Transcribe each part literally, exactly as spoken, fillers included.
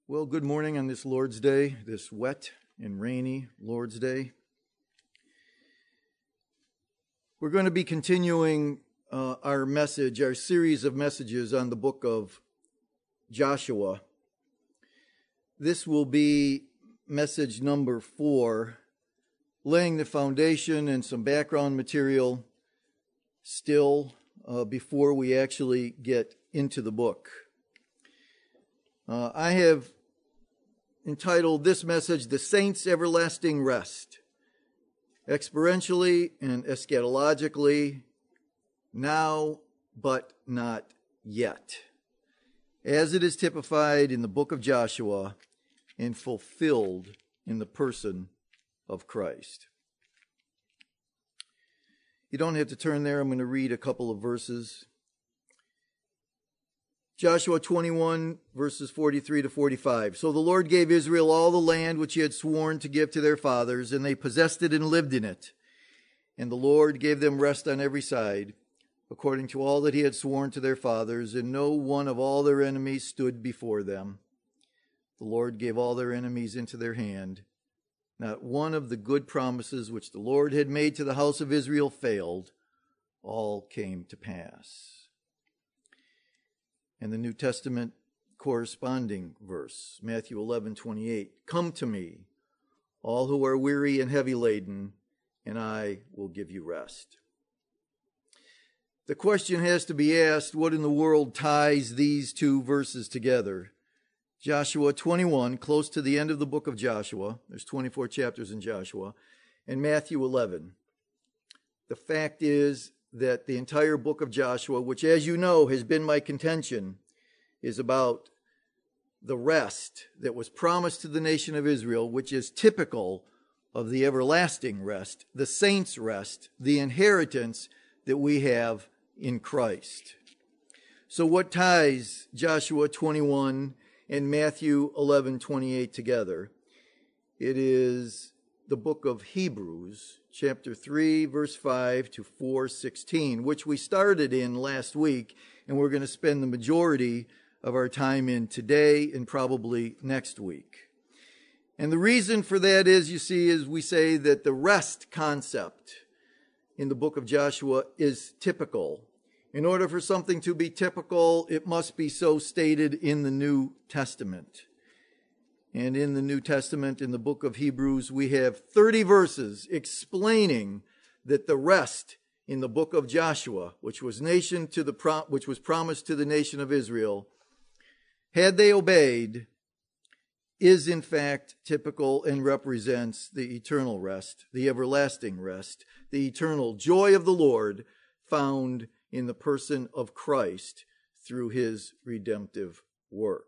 Well, good morning on this Lord's Day, this wet and rainy Lord's Day. We're going to be continuing uh, our message, our series of messages on the book of Joshua. This will be message number four, laying the foundation and some background material still uh, before we actually get into the book. Uh, I have entitled this message, The Saints' Everlasting Rest, experientially and eschatologically, now but not yet, as it is typified in the book of Joshua and fulfilled in the person of Christ. You don't have to turn there. I'm going to read a couple of verses. Joshua twenty-one, verses forty-three to forty-five. So the Lord gave Israel all the land which he had sworn to give to their fathers, and they possessed it and lived in it. And the Lord gave them rest on every side, according to all that he had sworn to their fathers, and no one of all their enemies stood before them. The Lord gave all their enemies into their hand. Not one of the good promises which the Lord had made to the house of Israel failed. All came to pass. And the New Testament corresponding verse, Matthew eleven twenty-eight. Come to me, all who are weary and heavy laden, and I will give you rest. The question has to be asked, what in the world ties these two verses together? Joshua twenty-one, close to the end of the book of Joshua. There's twenty-four chapters in Joshua. And Matthew eleven. The fact is that the entire book of Joshua, which, as you know, has been my contention, is about the rest that was promised to the nation of Israel, which is typical of the everlasting rest, the saints' rest, the inheritance that we have in Christ. So what ties Joshua twenty-one and Matthew eleven twenty-eight together? It is the book of Hebrews, chapter three, verse five to four sixteen, which we started in last week, and we're going to spend the majority of our time in today and probably next week. And the reason for that is, you see, is we say that the rest concept in the book of Joshua is typical. In order for something to be typical, it must be so stated in the New Testament. And in the New Testament, in the book of Hebrews, we have thirty verses explaining that the rest in the book of Joshua, which was nation to the pro- which was promised to the nation of Israel, had they obeyed, is in fact typical and represents the eternal rest, the everlasting rest, the eternal joy of the Lord found in the person of Christ through his redemptive work.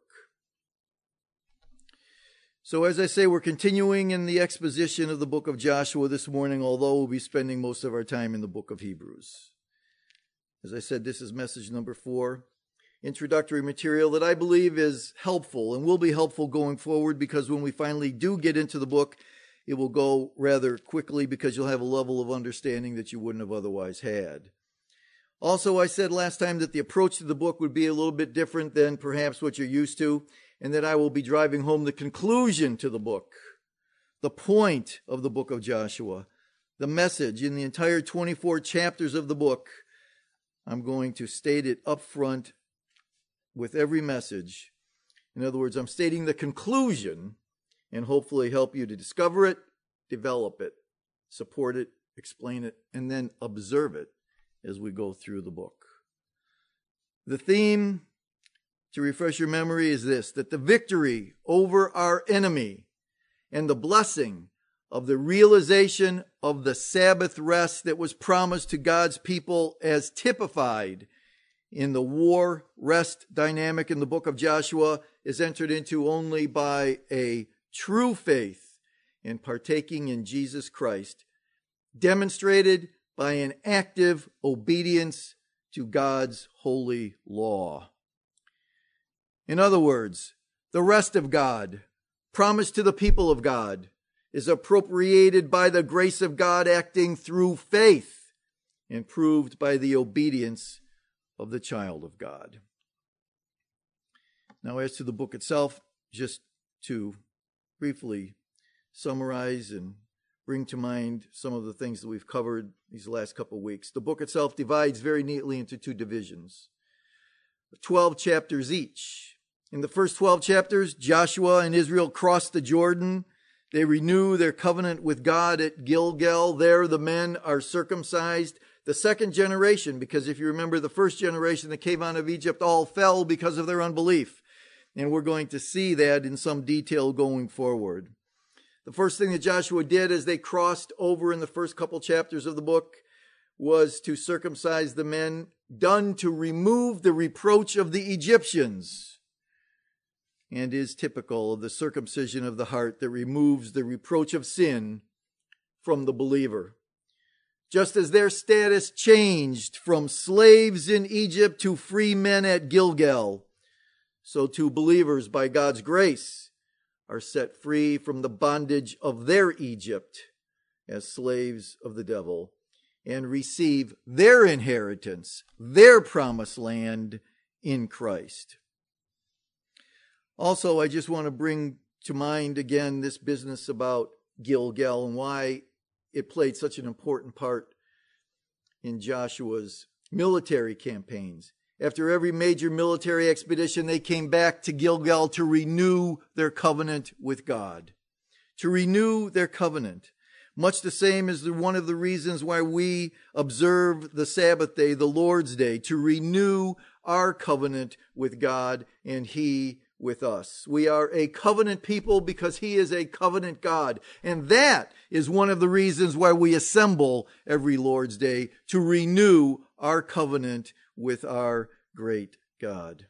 So as I say, we're continuing in the exposition of the book of Joshua this morning, although we'll be spending most of our time in the book of Hebrews. As I said, this is message number four, introductory material that I believe is helpful and will be helpful going forward, because when we finally do get into the book, it will go rather quickly because you'll have a level of understanding that you wouldn't have otherwise had. Also, I said last time that the approach to the book would be a little bit different than perhaps what you're used to, and that I will be driving home the conclusion to the book, the point of the book of Joshua, the message in the entire twenty-four chapters of the book. I'm going to state it up front with every message. In other words, I'm stating the conclusion and hopefully help you to discover it, develop it, support it, explain it, and then observe it as we go through the book. The theme, to refresh your memory, is this: that the victory over our enemy and the blessing of the realization of the Sabbath rest that was promised to God's people as typified in the war rest dynamic in the book of Joshua is entered into only by a true faith in partaking in Jesus Christ, demonstrated by an active obedience to God's holy law. In other words, the rest of God, promised to the people of God, is appropriated by the grace of God acting through faith and proved by the obedience of the child of God. Now, as to the book itself, just to briefly summarize and bring to mind some of the things that we've covered these last couple of weeks. The book itself divides very neatly into two divisions, twelve chapters each. In the first twelve chapters, Joshua and Israel cross the Jordan. They renew their covenant with God at Gilgal. There the men are circumcised. The second generation, because if you remember, the first generation that came out of Egypt all fell because of their unbelief. And we're going to see that in some detail going forward. The first thing that Joshua did as they crossed over in the first couple chapters of the book was to circumcise the men, done to remove the reproach of the Egyptians, and is typical of the circumcision of the heart that removes the reproach of sin from the believer. Just as their status changed from slaves in Egypt to free men at Gilgal, so too believers by God's grace are set free from the bondage of their Egypt as slaves of the devil and receive their inheritance, their promised land in Christ. Also, I just want to bring to mind again this business about Gilgal and why it played such an important part in Joshua's military campaigns. After every major military expedition, they came back to Gilgal to renew their covenant with God. To renew their covenant. Much the same as the, one of the reasons why we observe the Sabbath day, the Lord's Day, to renew our covenant with God and He with us. We are a covenant people because He is a covenant God. And that is one of the reasons why we assemble every Lord's Day, to renew our covenant with our great God.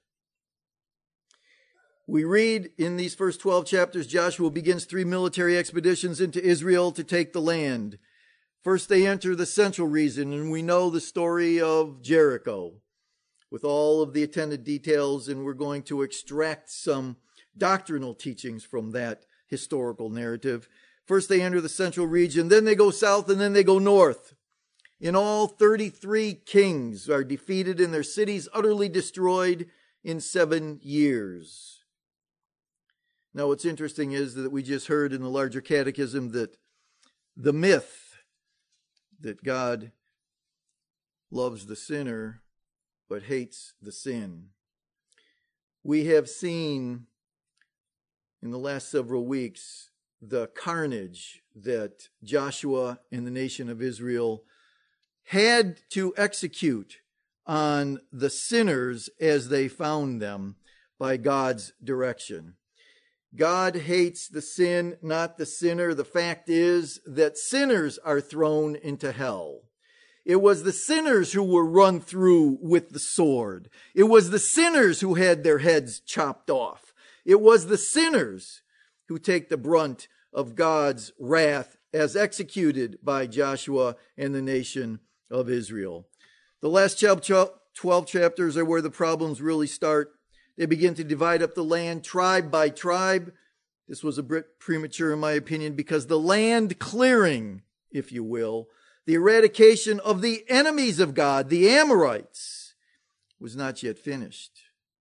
We read in these first twelve chapters, Joshua begins three military expeditions into Israel to take the land. First, they enter the central region, and we know the story of Jericho with all of the attendant details, and we're going to extract some doctrinal teachings from that historical narrative. First, they enter the central region, then they go south, and then they go north. In all, thirty-three kings are defeated and their cities utterly destroyed in seven years. Now, what's interesting is that we just heard in the larger catechism that the myth that God loves the sinner but hates the sin. We have seen in the last several weeks the carnage that Joshua and the nation of Israel had to execute on the sinners as they found them by God's direction. God hates the sin, not the sinner. The fact is that sinners are thrown into hell. It was the sinners who were run through with the sword. It was the sinners who had their heads chopped off. It was the sinners who take the brunt of God's wrath as executed by Joshua and the nation of Israel. The last twelve chapters are where the problems really start. They begin to divide up the land tribe by tribe. This was a bit premature in my opinion, because the land clearing, if you will, the eradication of the enemies of God, the Amorites, was not yet finished.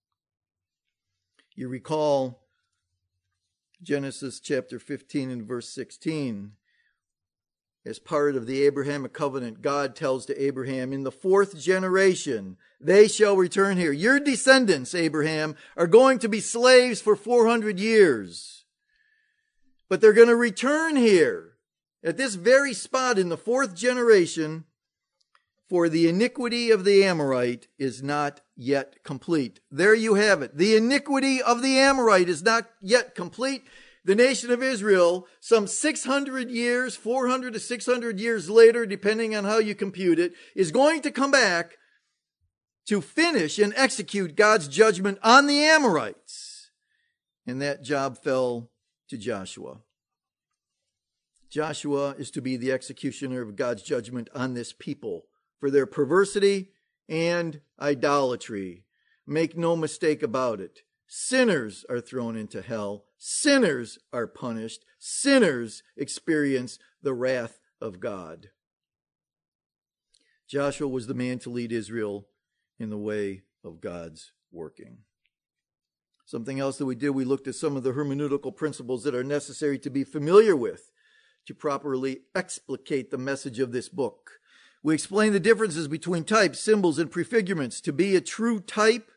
You recall Genesis chapter fifteen and verse sixteen. As part of the Abrahamic covenant, God tells to Abraham, in the fourth generation, they shall return here. Your descendants, Abraham, are going to be slaves for four hundred years. But they're going to return here at this very spot in the fourth generation, for the iniquity of the Amorite is not yet complete. There you have it. The iniquity of the Amorite is not yet complete. The nation of Israel, some six hundred years, four hundred to six hundred years later, depending on how you compute it, is going to come back to finish and execute God's judgment on the Amorites. And that job fell to Joshua. Joshua is to be the executioner of God's judgment on this people for their perversity and idolatry. Make no mistake about it. Sinners are thrown into hell. Sinners are punished. Sinners experience the wrath of God. Joshua was the man to lead Israel in the way of God's working. Something else that we did, we looked at some of the hermeneutical principles that are necessary to be familiar with to properly explicate the message of this book. We explained the differences between types, symbols, and prefigurements. To be a true type,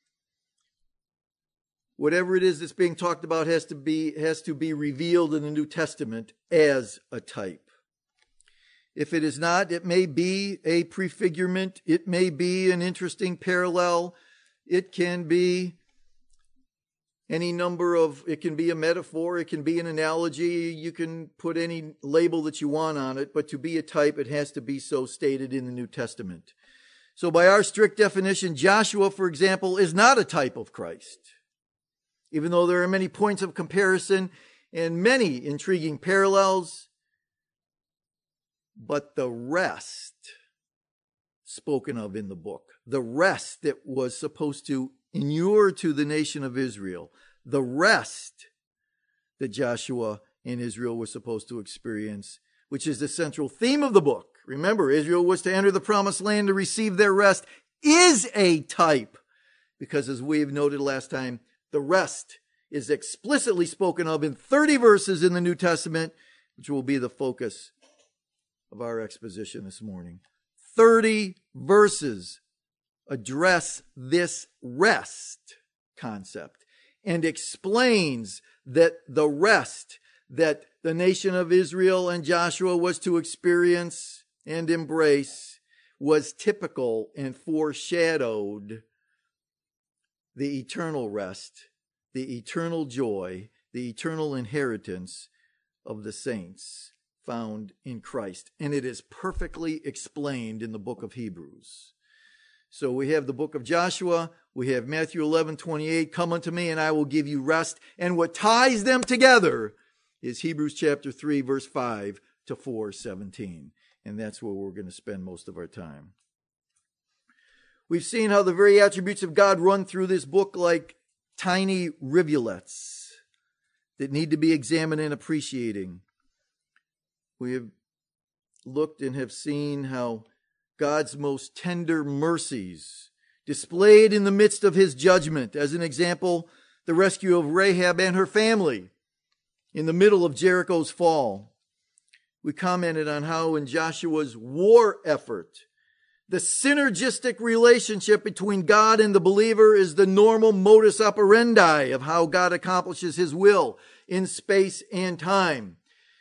whatever it is that's being talked about has to be, has to be revealed in the New Testament as a type. If it is not, it may be a prefigurement. It may be an interesting parallel. It can be any number of, it can be a metaphor, it can be an analogy, you can put any label that you want on it, but to be a type, it has to be so stated in the New Testament. So by our strict definition, Joshua, for example, is not a type of Christ. Even though there are many points of comparison and many intriguing parallels, but the rest spoken of in the book, the rest that was supposed to inure to the nation of Israel, the rest that Joshua and Israel were supposed to experience, which is the central theme of the book. Remember, Israel was to enter the promised land to receive their rest, is a type, because as we have noted last time, the rest is explicitly spoken of in thirty verses in the New Testament, which will be the focus of our exposition this morning. thirty verses address this rest concept and explains that the rest that the nation of Israel and Joshua was to experience and embrace was typical and foreshadowed the eternal rest, the eternal joy, the eternal inheritance of the saints found in Christ. And it is perfectly explained in the book of Hebrews. So we have the book of Joshua, we have Matthew eleven twenty-eight, come unto me and I will give you rest. And what ties them together is Hebrews chapter three, verse five to four seventeen. And that's where we're going to spend most of our time. We've seen how the very attributes of God run through this book like tiny rivulets that need to be examined and appreciating. We have looked and have seen how God's most tender mercies displayed in the midst of his judgment. As an example, the rescue of Rahab and her family in the middle of Jericho's fall. We commented on how in Joshua's war effort, the synergistic relationship between God and the believer is the normal modus operandi of how God accomplishes his will in space and time.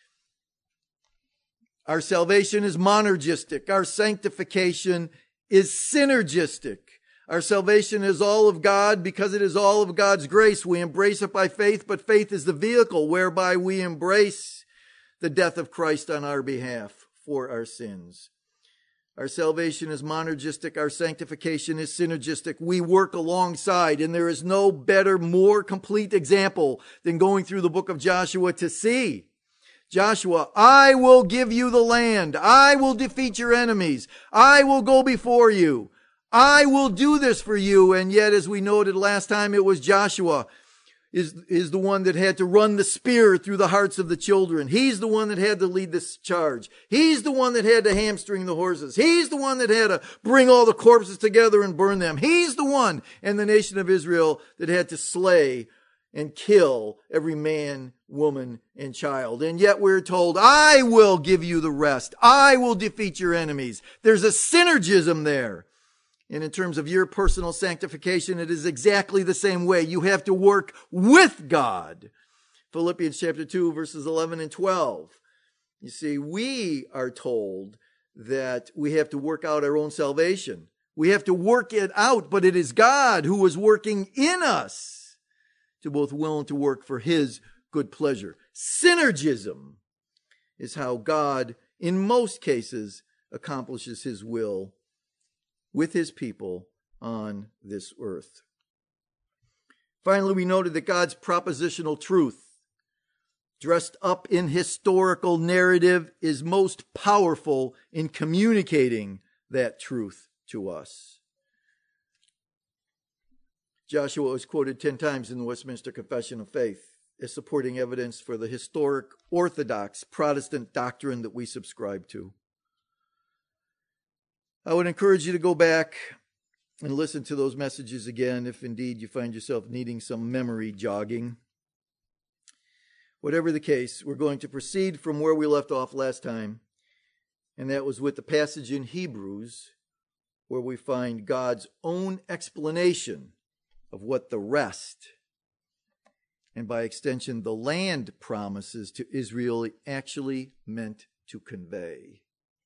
Our salvation is monergistic. Our sanctification is synergistic. Our salvation is all of God because it is all of God's grace. We embrace it by faith, but faith is the vehicle whereby we embrace the death of Christ on our behalf for our sins. Our salvation is monergistic. Our sanctification is synergistic. We work alongside, and there is no better, more complete example than going through the book of Joshua to see. Joshua, I will give you the land. I will defeat your enemies. I will go before you. I will do this for you. And yet, as we noted last time, it was Joshua is, is the one that had to run the spear through the hearts of the children. He's the one that had to lead this charge. He's the one that had to hamstring the horses. He's the one that had to bring all the corpses together and burn them. He's the one in the nation of Israel that had to slay and kill every man, woman, and child. And yet we're told, I will give you the rest. I will defeat your enemies. There's a synergism there. And in terms of your personal sanctification, it is exactly the same way. You have to work with God. Philippians chapter two, verses eleven and twelve. You see, we are told that we have to work out our own salvation. We have to work it out, but it is God who is working in us to both will and to work for his good pleasure. Synergism is how God, in most cases, accomplishes his will with his people on this earth. Finally, we noted that God's propositional truth, dressed up in historical narrative, is most powerful in communicating that truth to us. Joshua was quoted ten times in the Westminster Confession of Faith as supporting evidence for the historic Orthodox Protestant doctrine that we subscribe to. I would encourage you to go back and listen to those messages again if indeed you find yourself needing some memory jogging. Whatever the case, we're going to proceed from where we left off last time, and that was with the passage in Hebrews where we find God's own explanation of what the rest, and by extension the land promises to Israel, actually meant to convey.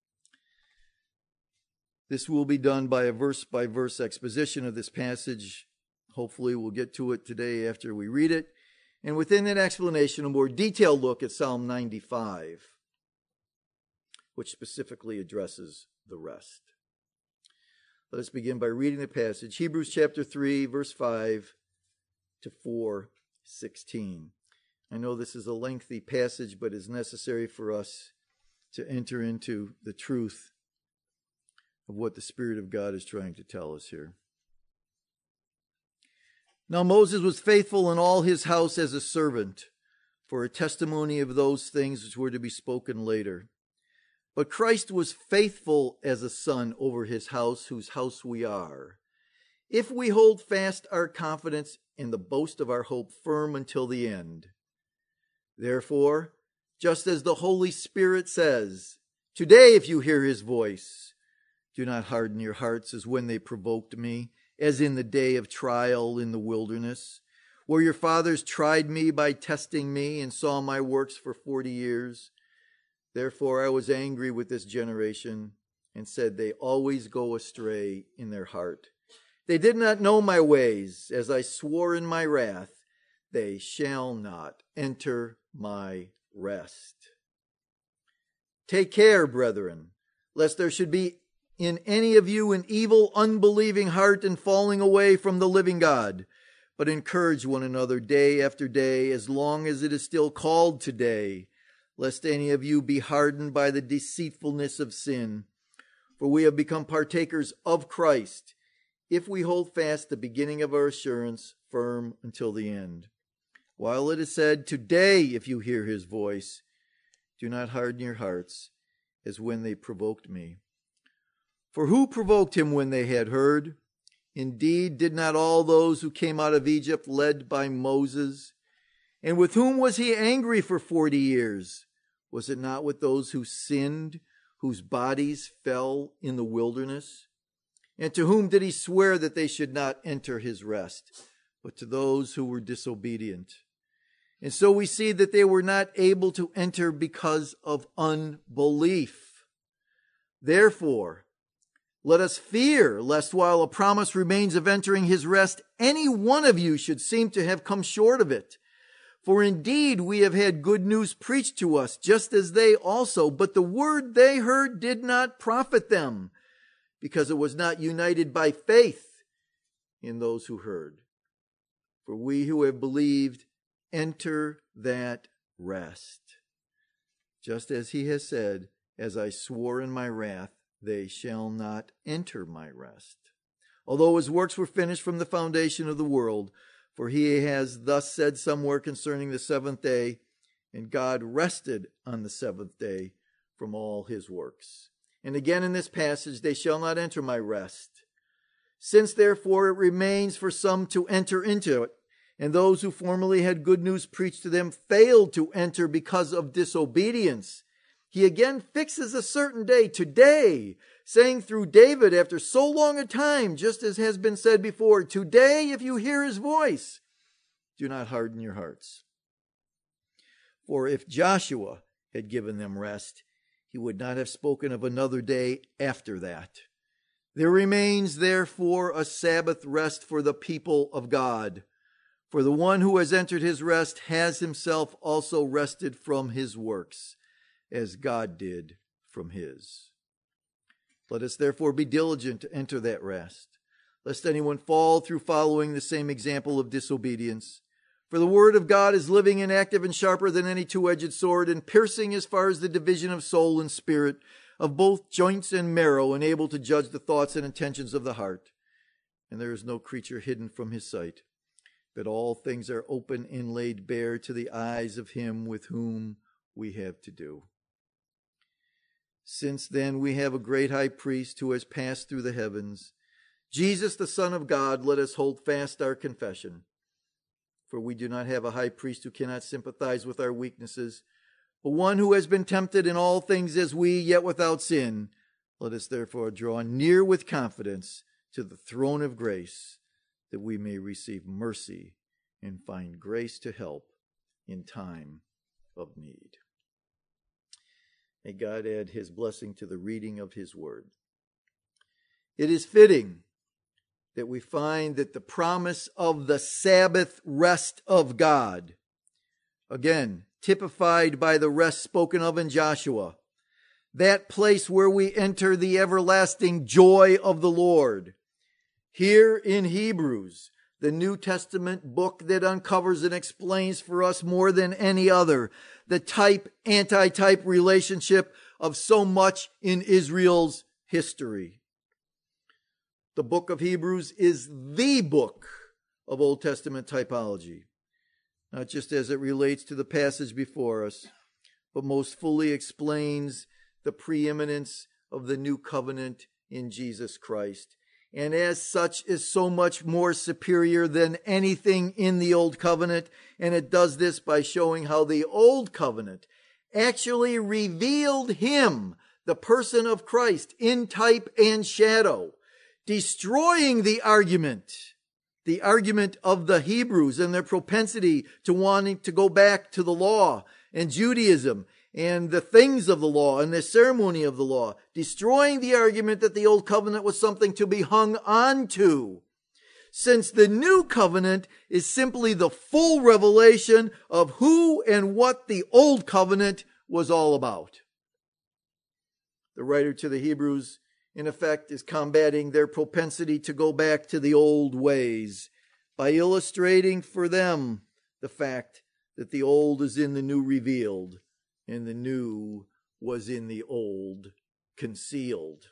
This will be done by a verse-by-verse exposition of this passage. Hopefully we'll get to it today after we read it. And within that explanation, a more detailed look at Psalm ninety-five, which specifically addresses the rest. Let us begin by reading the passage. Hebrews chapter three, verse five to four sixteen. I know this is a lengthy passage, but it's necessary for us to enter into the truth of what the Spirit of God is trying to tell us here. Now Moses was faithful in all his house as a servant, for a testimony of those things which were to be spoken later. But Christ was faithful as a son over his house, whose house we are, if we hold fast our confidence in the boast of our hope firm until the end. Therefore, just as the Holy Spirit says, today if you hear his voice, do not harden your hearts as when they provoked me, as in the day of trial in the wilderness, where your fathers tried me by testing me and saw my works for forty years. Therefore I was angry with this generation and said, they always go astray in their heart. They did not know my ways, as I swore in my wrath, they shall not enter my rest. Take care, brethren, lest there should be in any of you an evil, unbelieving heart and falling away from the living God. But encourage one another day after day, as long as it is still called today, lest any of you be hardened by the deceitfulness of sin. For we have become partakers of Christ, if we hold fast the beginning of our assurance firm until the end. While it is said, today if you hear his voice, do not harden your hearts, as when they provoked me. For who provoked him when they had heard? Indeed, did not all those who came out of Egypt led by Moses? And with whom was he angry for forty years? Was it not with those who sinned, whose bodies fell in the wilderness? And to whom did he swear that they should not enter his rest, but to those who were disobedient? And so we see that they were not able to enter because of unbelief. Therefore, let us fear, lest while a promise remains of entering his rest, any one of you should seem to have come short of it. For indeed we have had good news preached to us, just as they also, but the word they heard did not profit them, because it was not united by faith in those who heard. For we who have believed enter that rest. Just as he has said, as I swore in my wrath, they shall not enter my rest. Although his works were finished from the foundation of the world, for he has thus said somewhere concerning the seventh day, and God rested on the seventh day from all his works. And again in this passage, they shall not enter my rest. Since therefore it remains for some to enter into it, and those who formerly had good news preached to them failed to enter because of disobedience, he again fixes a certain day, today, saying through David after so long a time, just as has been said before, today if you hear his voice, do not harden your hearts. For if Joshua had given them rest, he would not have spoken of another day after that. There remains therefore a Sabbath rest for the people of God. For the one who has entered his rest has himself also rested from his works, as God did from his. Let us therefore be diligent to enter that rest, lest anyone fall through following the same example of disobedience. For the word of God is living and active and sharper than any two-edged sword, and piercing as far as the division of soul and spirit, of both joints and marrow, and able to judge the thoughts and intentions of the heart. And there is no creature hidden from his sight, but all things are open and laid bare to the eyes of him with whom we have to do. Since then we have a great high priest who has passed through the heavens, Jesus, the Son of God, let us hold fast our confession. For we do not have a high priest who cannot sympathize with our weaknesses, but one who has been tempted in all things as we, yet without sin. Let us therefore draw near with confidence to the throne of grace, that we may receive mercy and find grace to help in time of need. May God add his blessing to the reading of his word. It is fitting that we find that the promise of the Sabbath rest of God, again, typified by the rest spoken of in Joshua, that place where we enter the everlasting joy of the Lord. Here in Hebrews, the New Testament book that uncovers and explains for us more than any other the type-anti-type relationship of so much in Israel's history. The book of Hebrews is the book of Old Testament typology, not just as it relates to the passage before us, but most fully explains the preeminence of the new covenant in Jesus Christ, and as such is so much more superior than anything in the old covenant, and it does this by showing how the old covenant actually revealed him, the person of Christ, in type and shadow, destroying the argument, the argument of the Hebrews and their propensity to wanting to go back to the law and Judaism and the things of the law and the ceremony of the law, destroying the argument that the old covenant was something to be hung on to, since the new covenant is simply the full revelation of who and what the old covenant was all about. The writer to the Hebrews, in effect, is combating their propensity to go back to the old ways by illustrating for them the fact that the old is in the new revealed, and the new was in the old concealed.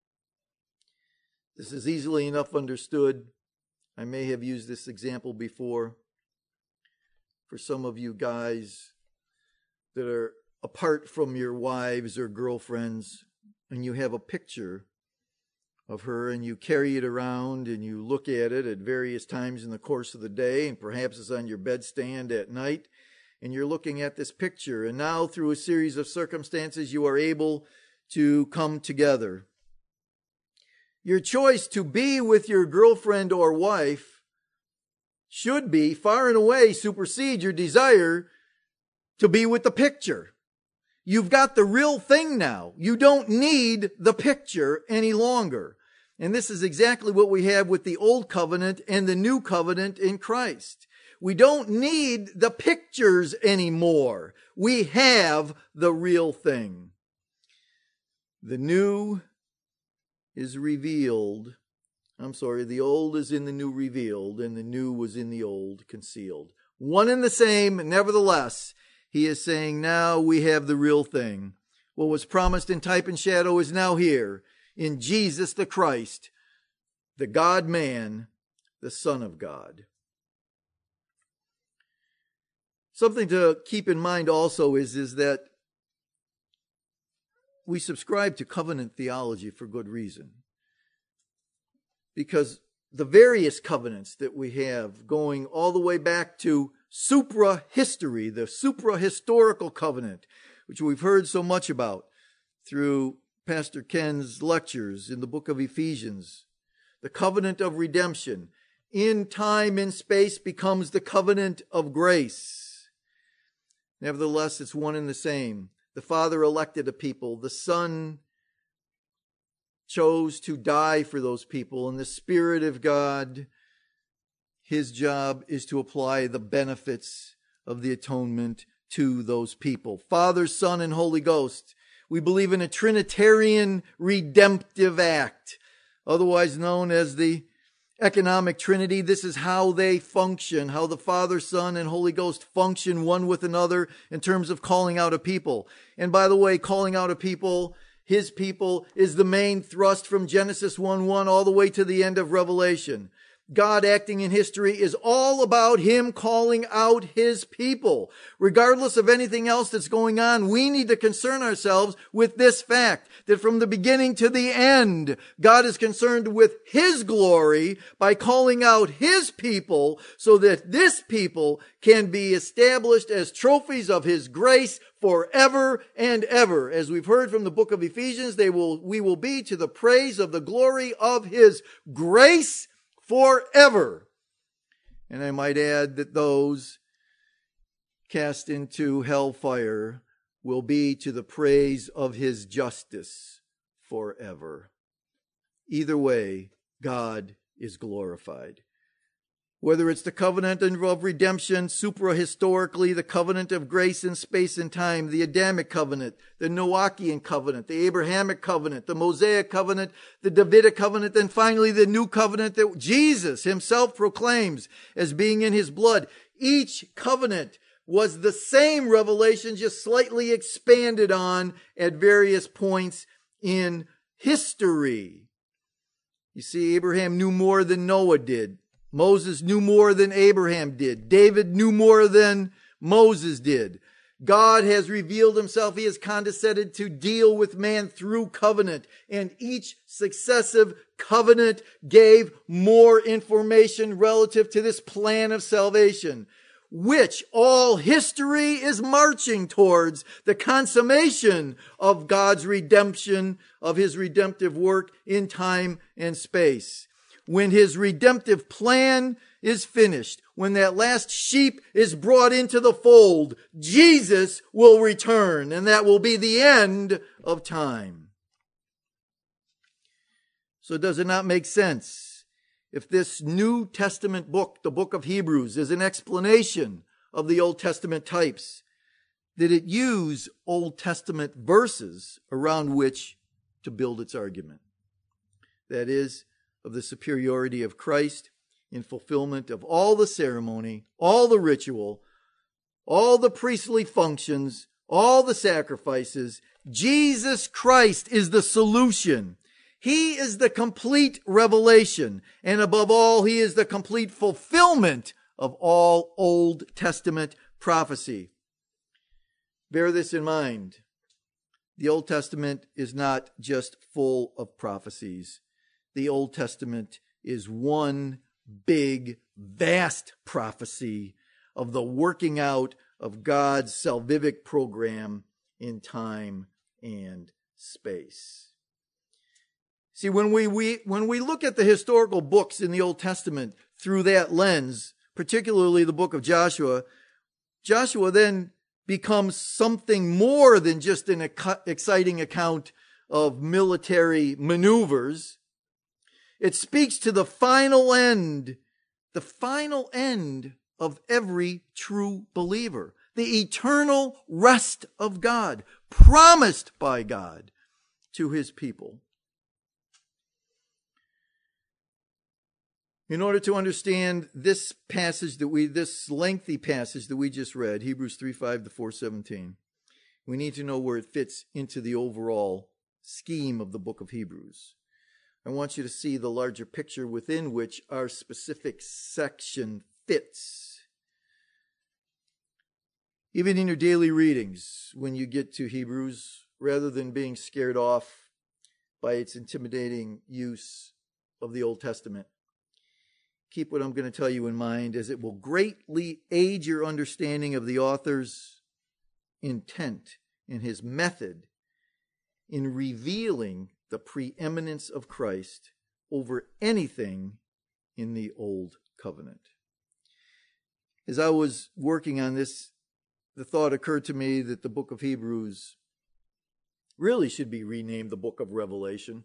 This is easily enough understood. I may have used this example before. For some of you guys that are apart from your wives or girlfriends, and you have a picture of her and you carry it around and you look at it at various times in the course of the day, and perhaps it's on your bedstand at night, and you're looking at this picture, and now through a series of circumstances you are able to come together. Your choice to be with your girlfriend or wife should be far and away supersede your desire to be with the picture. You've got the real thing now. You don't need the picture any longer. And this is exactly what we have with the old covenant and the new covenant in Christ. We don't need the pictures anymore. We have the real thing. The new is revealed. I'm sorry, the old is in the new revealed, and the new was in the old concealed. One and the same, nevertheless. He is saying now we have the real thing. What was promised in type and shadow is now here in Jesus the Christ, the God-man, the Son of God. Something to keep in mind also is, is that we subscribe to covenant theology for good reason. Because the various covenants that we have going all the way back to supra-history, the supra-historical covenant, which we've heard so much about through Pastor Ken's lectures in the book of Ephesians, the covenant of redemption, in time and space becomes the covenant of grace. Nevertheless, it's one and the same. The Father elected a people. The Son chose to die for those people. And the Spirit of God, his job is to apply the benefits of the atonement to those people. Father, Son, and Holy Ghost. We believe in a Trinitarian redemptive act, otherwise known as the economic Trinity. This is how they function, how the Father, Son, and Holy Ghost function one with another in terms of calling out a people. And by the way, calling out a people, his people, is the main thrust from Genesis one one all the way to the end of Revelation. God acting in history is all about him calling out his people. Regardless of anything else that's going on, we need to concern ourselves with this fact that from the beginning to the end, God is concerned with his glory by calling out his people so that this people can be established as trophies of his grace forever and ever. As we've heard from the book of Ephesians, they will, we will be to the praise of the glory of his grace forever. And I might add that those cast into hellfire will be to the praise of his justice forever. Either way, God is glorified. Whether it's the covenant of redemption, supra-historically, the covenant of grace in space and time, the Adamic covenant, the Noachian covenant, the Abrahamic covenant, the Mosaic covenant, the Davidic covenant, and finally the new covenant that Jesus himself proclaims as being in his blood. Each covenant was the same revelation, just slightly expanded on at various points in history. You see, Abraham knew more than Noah did. Moses knew more than Abraham did. David knew more than Moses did. God has revealed himself. He has condescended to deal with man through covenant. And each successive covenant gave more information relative to this plan of salvation, which all history is marching towards the consummation of God's redemption, of his redemptive work in time and space. When his redemptive plan is finished, when that last sheep is brought into the fold, Jesus will return, and that will be the end of time. So does it not make sense if this New Testament book, the book of Hebrews, is an explanation of the Old Testament types, that it use Old Testament verses around which to build its argument? That is, of the superiority of Christ in fulfillment of all the ceremony, all the ritual, all the priestly functions, all the sacrifices. Jesus Christ is the solution. He is the complete revelation. And above all, he is the complete fulfillment of all Old Testament prophecy. Bear this in mind. The Old Testament is not just full of prophecies. The Old Testament is one big, vast prophecy of the working out of God's salvific program in time and space. See, when we, we, when we look at the historical books in the Old Testament through that lens, particularly the book of Joshua, Joshua then becomes something more than just an exciting account of military maneuvers. It speaks to the final end, the final end of every true believer, the eternal rest of God, promised by God to his people. In order to understand this passage that we, this lengthy passage that we just read, Hebrews three five to four seventeen, we need to know where it fits into the overall scheme of the book of Hebrews. I want you to see the larger picture within which our specific section fits. Even in your daily readings, when you get to Hebrews, rather than being scared off by its intimidating use of the Old Testament, keep what I'm going to tell you in mind, as it will greatly aid your understanding of the author's intent and his method in revealing the preeminence of Christ over anything in the Old Covenant. As I was working on this, the thought occurred to me that the book of Hebrews really should be renamed the book of Revelation,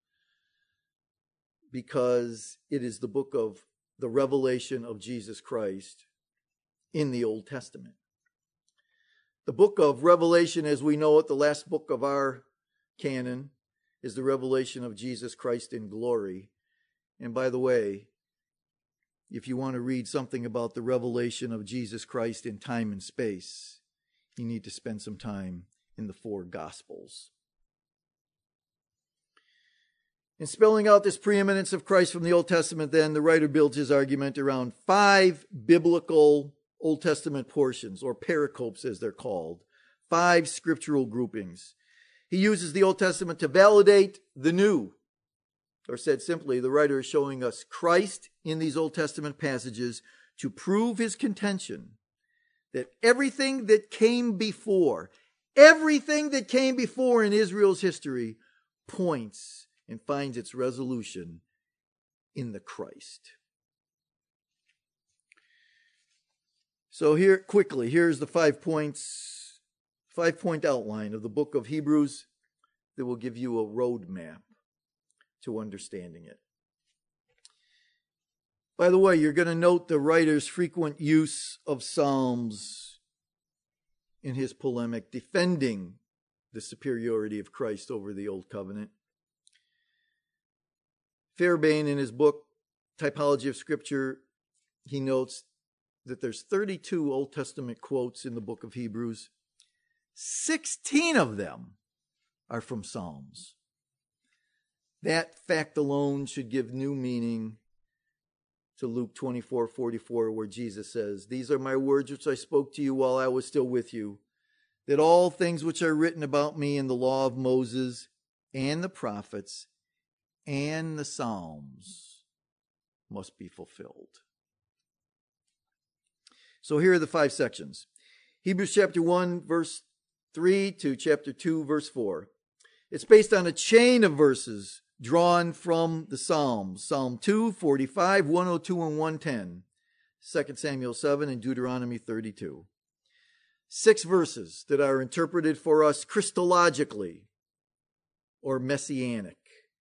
because it is the book of the revelation of Jesus Christ in the Old Testament. The book of Revelation, as we know it, the last book of our canon, is the revelation of Jesus Christ in glory. And by the way, if you want to read something about the revelation of Jesus Christ in time and space, you need to spend some time in the four Gospels. In spelling out this preeminence of Christ from the Old Testament, then, the writer builds his argument around five biblical Old Testament portions, or pericopes as they're called, five scriptural groupings. He uses the Old Testament to validate the New. Or said simply, the writer is showing us Christ in these Old Testament passages to prove his contention that everything that came before, everything that came before in Israel's history points and finds its resolution in the Christ. So here, quickly, here's the five points, five-point outline of the book of Hebrews that will give you a roadmap to understanding it. By the way, you're going to note the writer's frequent use of Psalms in his polemic, defending the superiority of Christ over the Old Covenant. Fairbairn, in his book, Typology of Scripture, he notes that there's thirty-two Old Testament quotes in the book of Hebrews. sixteen of them are from Psalms. That fact alone should give new meaning to Luke twenty-four forty-four, where Jesus says, "These are my words which I spoke to you while I was still with you, that all things which are written about me in the law of Moses and the prophets and the Psalms must be fulfilled." So here are the five sections. Hebrews chapter one, verse three to chapter two, verse four. It's based on a chain of verses drawn from the Psalms. Psalm two, forty-five, one oh two, and one ten. Second Samuel seven and Deuteronomy thirty-two. Six verses that are interpreted for us Christologically or messianic.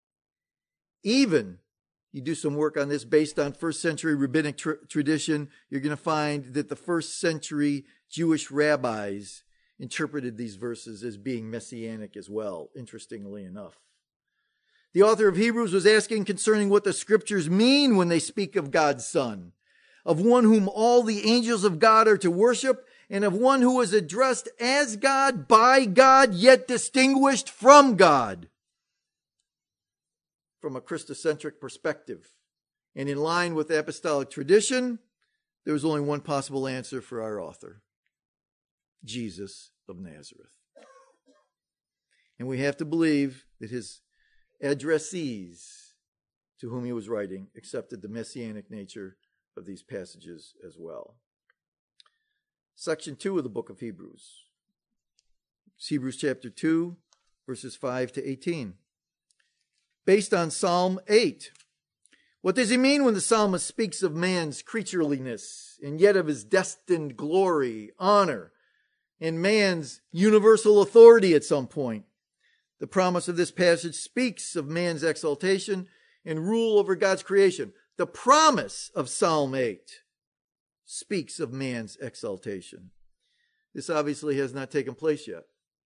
Even, you do some work on this based on first century rabbinic tr- tradition, you're going to find that the first century Jewish rabbis interpreted these verses as being messianic as well, interestingly enough. The author of Hebrews was asking concerning what the scriptures mean when they speak of God's Son, of one whom all the angels of God are to worship, and of one who is addressed as God, by God, yet distinguished from God. From a Christocentric perspective, and in line with apostolic tradition, there was only one possible answer for our author: Jesus of Nazareth. And we have to believe that his addressees to whom he was writing accepted the messianic nature of these passages as well. Section two of the book of Hebrews. It's Hebrews chapter two, verses five to eighteen. Based on Psalm eight. What does he mean when the psalmist speaks of man's creatureliness and yet of his destined glory, honor, and man's universal authority at some point? The promise of this passage speaks of man's exaltation and rule over God's creation. The promise of Psalm eight speaks of man's exaltation. This obviously has not taken place yet.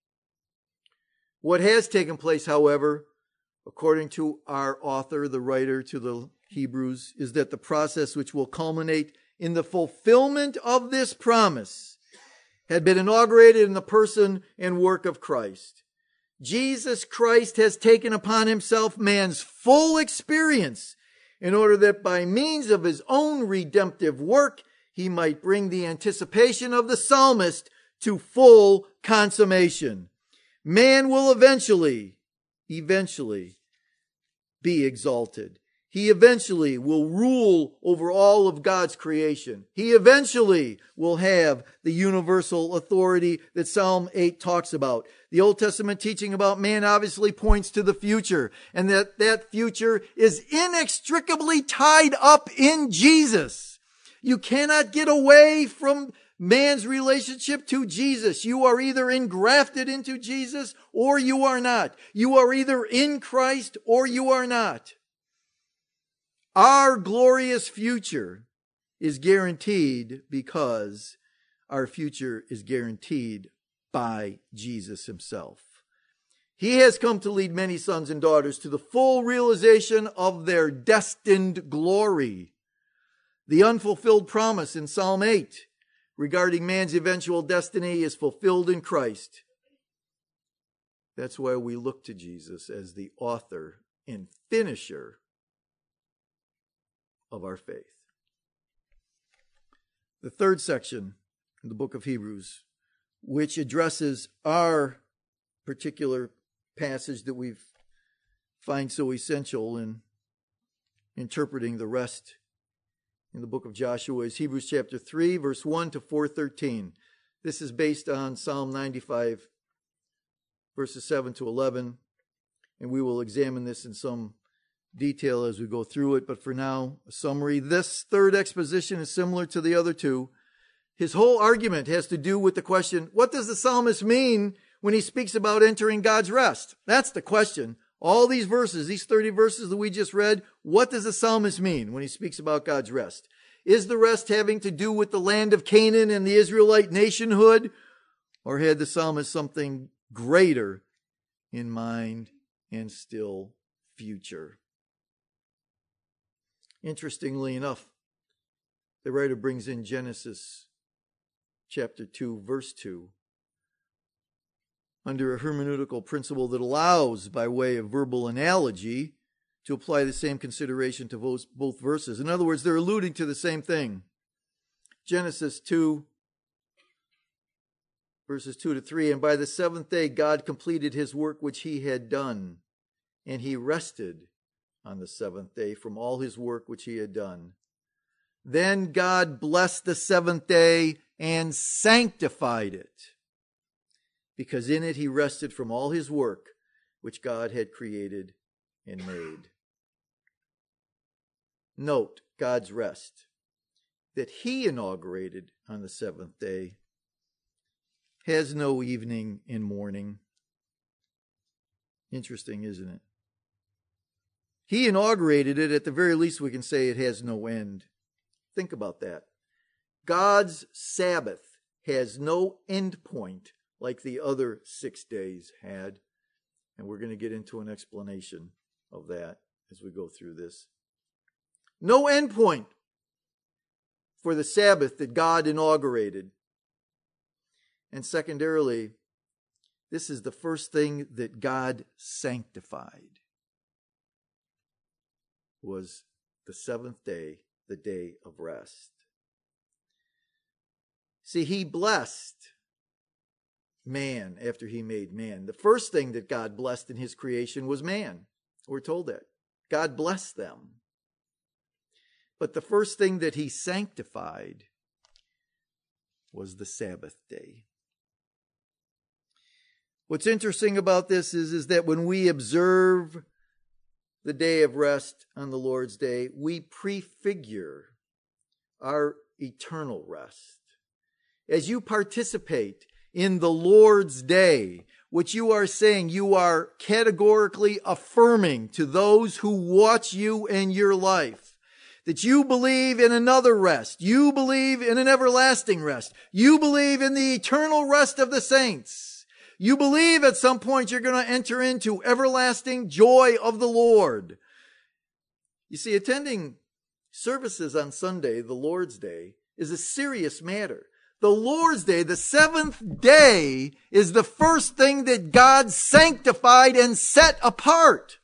What has taken place, however, according to our author, the writer to the Hebrews, is that the process which will culminate in the fulfillment of this promise had been inaugurated in the person and work of Christ. Jesus Christ has taken upon himself man's full experience in order that by means of his own redemptive work, he might bring the anticipation of the psalmist to full consummation. Man will eventually, eventually be exalted. He eventually will rule over all of God's creation. He eventually will have the universal authority that Psalm eight talks about. The Old Testament teaching about man obviously points to the future, and that that future is inextricably tied up in Jesus. You cannot get away from man's relationship to Jesus. You are either engrafted into Jesus or you are not. You are either in Christ or you are not. Our glorious future is guaranteed because our future is guaranteed by Jesus himself. He has come to lead many sons and daughters to the full realization of their destined glory. The unfulfilled promise in Psalm eight regarding man's eventual destiny is fulfilled in Christ. That's why we look to Jesus as the author and finisher of our faith. The third section in the book of Hebrews, which addresses our particular passage that we find so essential in interpreting the rest in the book of Joshua, is Hebrews chapter three, verse one to four thirteen. This is based on Psalm ninety-five, verses seven to eleven, and we will examine this in some detail as we go through it. But for now, a summary. This third exposition is similar to the other two. His whole argument has to do with the question, what does the psalmist mean when he speaks about entering God's rest? That's the question. All these verses, these thirty verses that we just read, what does the psalmist mean when he speaks about God's rest? Is the rest having to do with the land of Canaan and the Israelite nationhood? Or had the psalmist something greater in mind and still future? Interestingly enough, the writer brings in Genesis chapter two, verse two, under a hermeneutical principle that allows, by way of verbal analogy, to apply the same consideration to both, both verses. In other words, they're alluding to the same thing. Genesis two, verses two to three, and by the seventh day God completed his work which he had done, and he rested on the seventh day from all his work which he had done. Then God blessed the seventh day and sanctified it, because in it he rested from all his work which God had created and made. Note God's rest that he inaugurated on the seventh day has no evening and morning. Interesting, isn't it? He inaugurated it. At the very least, we can say it has no end. Think about that. God's Sabbath has no end point like the other six days had. And we're going to get into an explanation of that as we go through this. No end point for the Sabbath that God inaugurated. And secondarily, this is the first thing that God sanctified, was the seventh day, the day of rest. See, he blessed man after he made man. The first thing that God blessed in his creation was man. We're told that. God blessed them. But the first thing that he sanctified was the Sabbath day. What's interesting about this is, is that when we observe the day of rest on the Lord's day, we prefigure our eternal rest. As you participate in the Lord's day, what you are saying, you are categorically affirming to those who watch you and your life that you believe in another rest. You believe in an everlasting rest. You believe in the eternal rest of the saints. You believe at some point you're going to enter into everlasting joy of the Lord. You see, attending services on Sunday, the Lord's Day, is a serious matter. The Lord's Day, the seventh day, is the first thing that God sanctified and set apart.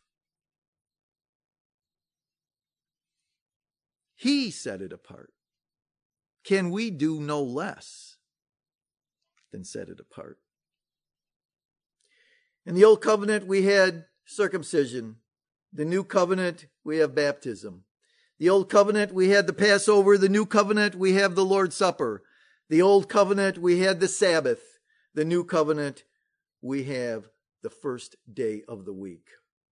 He set it apart. Can we do no less than set it apart? In the old covenant, we had circumcision. The new covenant, we have baptism. The old covenant, we had the Passover. The new covenant, we have the Lord's Supper. The old covenant, we had the Sabbath. The new covenant, we have the first day of the week,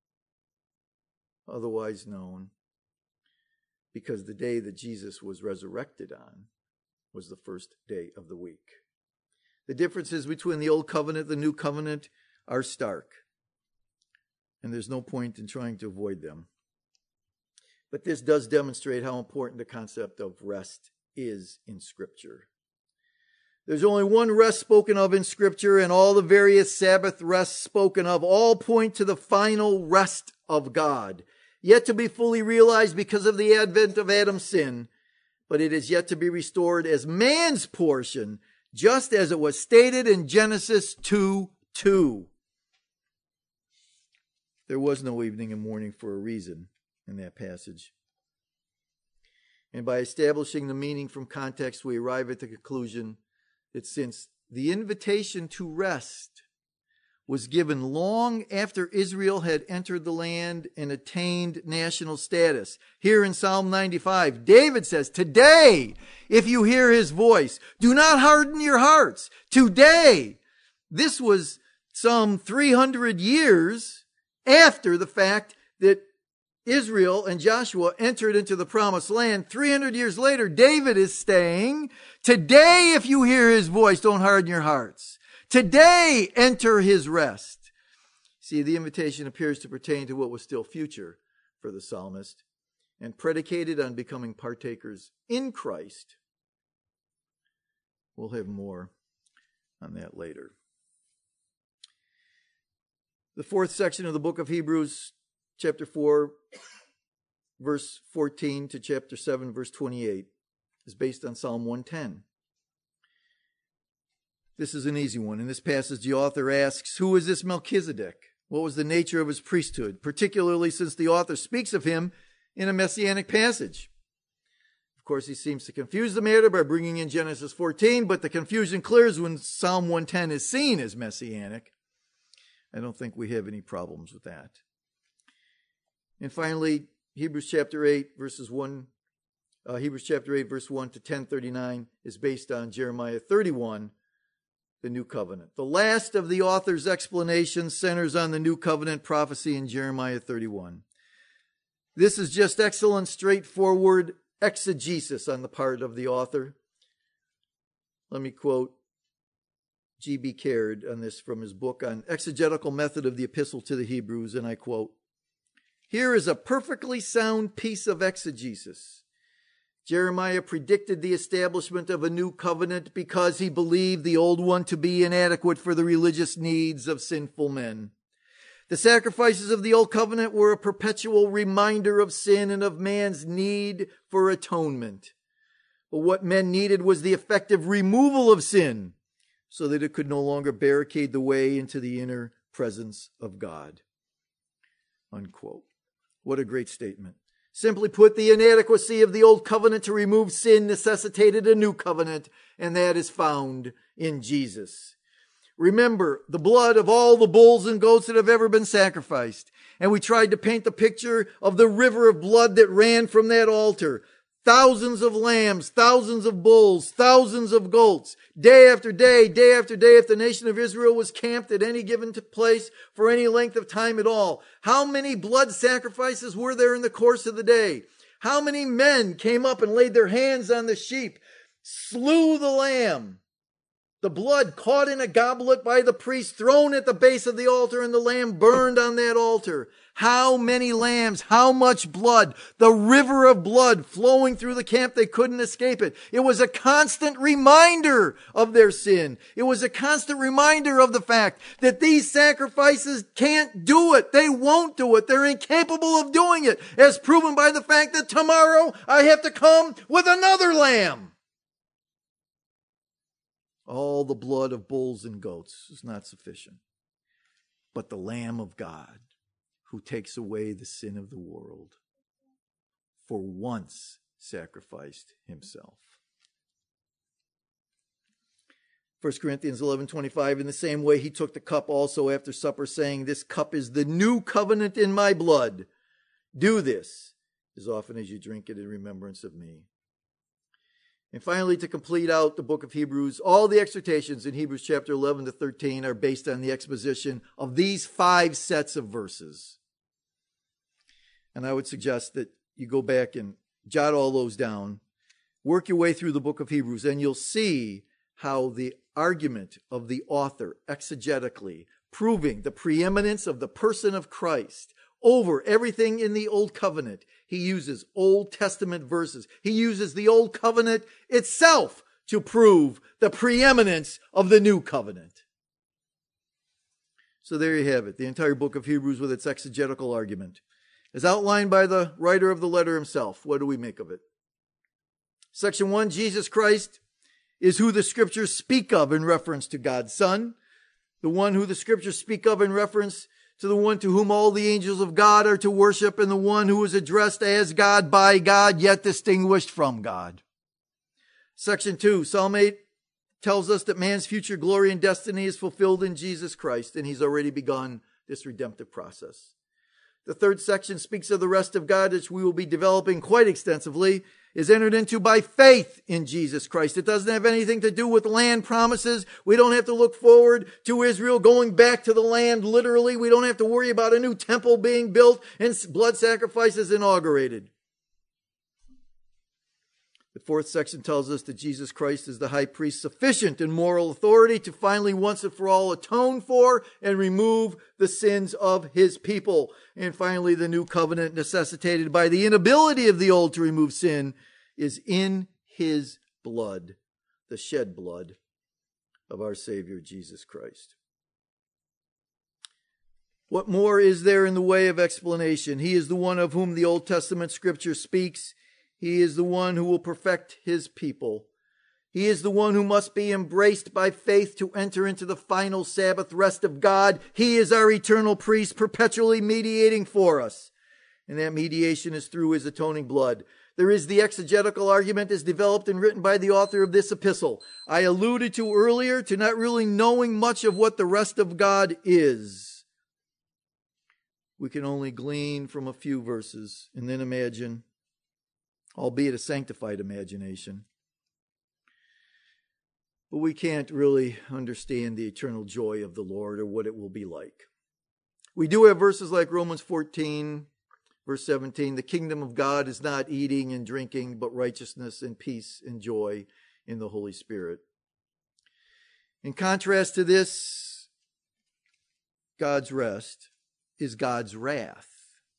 otherwise known because the day that Jesus was resurrected on was the first day of the week. The differences between the old covenant and the new covenant are stark, and there's no point in trying to avoid them. But this does demonstrate how important the concept of rest is in Scripture. There's only one rest spoken of in Scripture, and all the various Sabbath rests spoken of all point to the final rest of God, yet to be fully realized because of the advent of Adam's sin, but it is yet to be restored as man's portion, just as it was stated in Genesis two two. There was no evening and morning for a reason in that passage. And by establishing the meaning from context, we arrive at the conclusion that since the invitation to rest was given long after Israel had entered the land and attained national status. Here in Psalm ninety-five, David says, today, if you hear his voice, do not harden your hearts. Today, this was some three hundred years after the fact that Israel and Joshua entered into the promised land. three hundred years later, David is saying, today, if you hear his voice, don't harden your hearts. Today, enter his rest. See, the invitation appears to pertain to what was still future for the psalmist and predicated on becoming partakers in Christ. We'll have more on that later. The fourth section of the book of Hebrews, chapter four, verse fourteen to chapter seven, verse twenty-eight, is based on Psalm one ten. This is an easy one. In this passage, the author asks, who is this Melchizedek? What was the nature of his priesthood, particularly since the author speaks of him in a messianic passage? Of course, he seems to confuse the matter by bringing in Genesis fourteen, but the confusion clears when Psalm one ten is seen as messianic. I don't think we have any problems with that. And finally, Hebrews chapter eight, verses one, uh, Hebrews chapter eight, verse one to ten thirty-nine is based on Jeremiah thirty-one, the New Covenant. The last of the author's explanations centers on the New Covenant prophecy in Jeremiah thirty-one. This is just excellent, straightforward exegesis on the part of the author. Let me quote G B Caird on this from his book on exegetical method of the Epistle to the Hebrews, and I quote, here is a perfectly sound piece of exegesis. Jeremiah predicted the establishment of a new covenant because he believed the old one to be inadequate for the religious needs of sinful men. The sacrifices of the old covenant were a perpetual reminder of sin and of man's need for atonement. But what men needed was the effective removal of sin so that it could no longer barricade the way into the inner presence of God. Unquote. What a great statement. Simply put, the inadequacy of the old covenant to remove sin necessitated a new covenant, and that is found in Jesus. Remember the blood of all the bulls and goats that have ever been sacrificed. And we tried to paint the picture of the river of blood that ran from that altar. Thousands of lambs, thousands of bulls, thousands of goats. Day after day, day after day, if the nation of Israel was camped at any given place for any length of time at all. How many blood sacrifices were there in the course of the day? How many men came up and laid their hands on the sheep, slew the lamb? The blood caught in a goblet by the priest, thrown at the base of the altar, and the lamb burned on that altar. How many lambs? How much blood? The river of blood flowing through the camp. They couldn't escape it. It was a constant reminder of their sin. It was a constant reminder of the fact that these sacrifices can't do it. They won't do it. They're incapable of doing it, as proven by the fact that tomorrow I have to come with another lamb. All the blood of bulls and goats is not sufficient. But the Lamb of God, who takes away the sin of the world, for once sacrificed himself. First Corinthians eleven twenty-five, in the same way he took the cup also after supper, saying, this cup is the new covenant in my blood. Do this as often as you drink it in remembrance of me. And finally, to complete out the book of Hebrews, all the exhortations in Hebrews chapter eleven to thirteen are based on the exposition of these five sets of verses. And I would suggest that you go back and jot all those down, work your way through the book of Hebrews, and you'll see how the argument of the author exegetically, proving the preeminence of the person of Christ over everything in the Old Covenant. He uses Old Testament verses. He uses the Old Covenant itself to prove the preeminence of the New Covenant. So there you have it, the entire book of Hebrews with its exegetical argument. As outlined by the writer of the letter himself, what do we make of it? Section one, Jesus Christ is who the scriptures speak of in reference to God's Son. The one who the scriptures speak of in reference to the one to whom all the angels of God are to worship, and the one who is addressed as God by God, yet distinguished from God. Section two, Psalm eight tells us that man's future glory and destiny is fulfilled in Jesus Christ, and he's already begun this redemptive process. The third section speaks of the rest of God, which we will be developing quite extensively, is entered into by faith in Jesus Christ. It doesn't have anything to do with land promises. We don't have to look forward to Israel going back to the land literally. We don't have to worry about a new temple being built and blood sacrifices inaugurated. The fourth section tells us that Jesus Christ is the high priest sufficient in moral authority to finally once and for all atone for and remove the sins of his people. And finally, the new covenant, necessitated by the inability of the old to remove sin, is in his blood, the shed blood of our Savior Jesus Christ. What more is there in the way of explanation? He is the one of whom the Old Testament scripture speaks. He is the one who will perfect his people. He is the one who must be embraced by faith to enter into the final Sabbath rest of God. He is our eternal priest, perpetually mediating for us. And that mediation is through his atoning blood. There is the exegetical argument as developed and written by the author of this epistle. I alluded to earlier to not really knowing much of what the rest of God is. We can only glean from a few verses and then imagine, albeit a sanctified imagination. But we can't really understand the eternal joy of the Lord or what it will be like. We do have verses like Romans fourteen, verse seventeen, the kingdom of God is not eating and drinking, but righteousness and peace and joy in the Holy Spirit. In contrast to this, God's rest is God's wrath.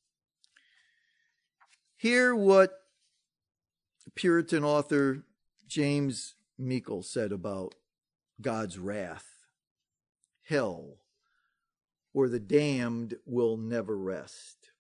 Hear what Puritan author James Meikle said about God's wrath. Hell, where the damned will never rest.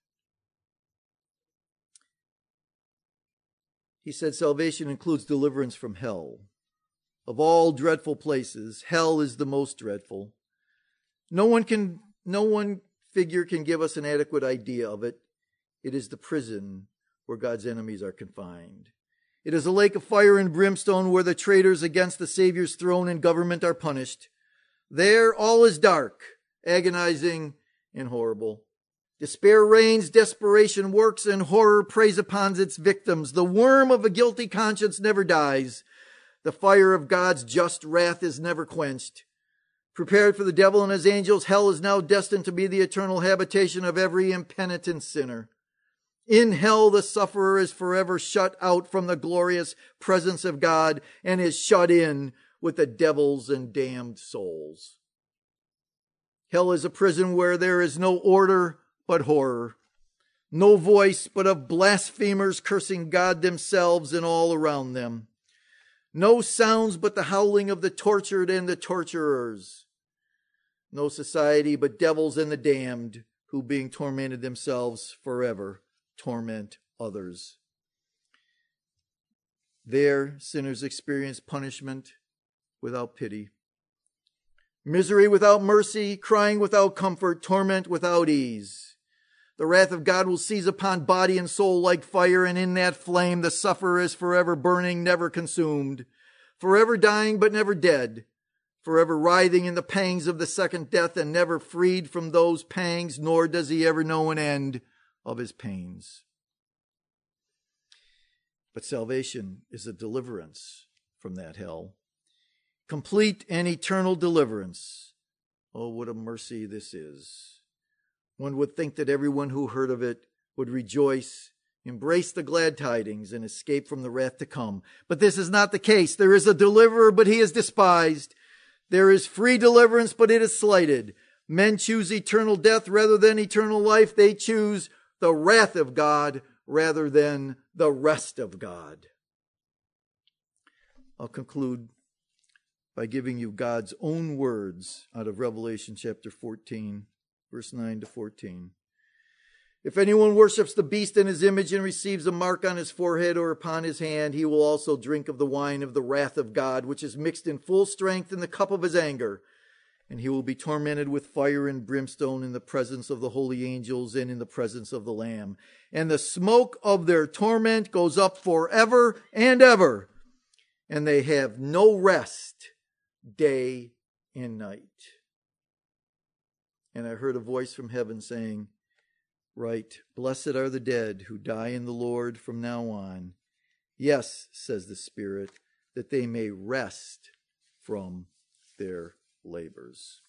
He said salvation includes deliverance from hell. Of all dreadful places, hell is the most dreadful. No one can, no one figure can give us an adequate idea of it. It is the prison where God's enemies are confined. It is a lake of fire and brimstone where the traitors against the Savior's throne and government are punished. There all is dark, agonizing, and horrible. Despair reigns, desperation works, and horror preys upon its victims. The worm of a guilty conscience never dies. The fire of God's just wrath is never quenched. Prepared for the devil and his angels, hell is now destined to be the eternal habitation of every impenitent sinner. In hell, the sufferer is forever shut out from the glorious presence of God and is shut in with the devils and damned souls. Hell is a prison where there is no order but horror, no voice but of blasphemers cursing God themselves and all around them, no sounds but the howling of the tortured and the torturers, no society but devils and the damned who, being tormented themselves forever, torment others. There, sinners experience punishment without pity, misery without mercy, crying without comfort, torment without ease. The wrath of God will seize upon body and soul like fire, and in that flame the sufferer is forever burning, never consumed, forever dying but never dead, forever writhing in the pangs of the second death and never freed from those pangs, nor does he ever know an end of his pains. But salvation is a deliverance from that hell. Complete and eternal deliverance. Oh, what a mercy this is. One would think that everyone who heard of it would rejoice, embrace the glad tidings, and escape from the wrath to come. But this is not the case. There is a deliverer, but he is despised. There is free deliverance, but it is slighted. Men choose eternal death rather than eternal life. They choose the wrath of God rather than the rest of God. I'll conclude by giving you God's own words out of Revelation chapter fourteen, verse nine to fourteen. If anyone worships the beast in his image and receives a mark on his forehead or upon his hand, he will also drink of the wine of the wrath of God, which is mixed in full strength in the cup of his anger. And he will be tormented with fire and brimstone in the presence of the holy angels and in the presence of the Lamb. And the smoke of their torment goes up forever and ever. And they have no rest day and night. And I heard a voice from heaven saying, "Write, blessed are the dead who die in the Lord from now on. Yes," says the Spirit, "that they may rest from their labors."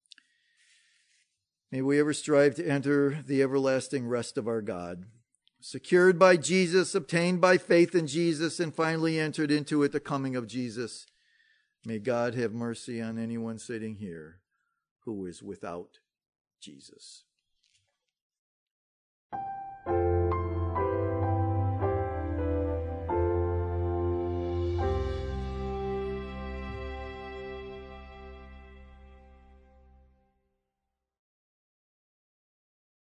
May we ever strive to enter the everlasting rest of our God, secured by Jesus, obtained by faith in Jesus, and finally entered into at the coming of Jesus. May God have mercy on anyone sitting here who is without Jesus.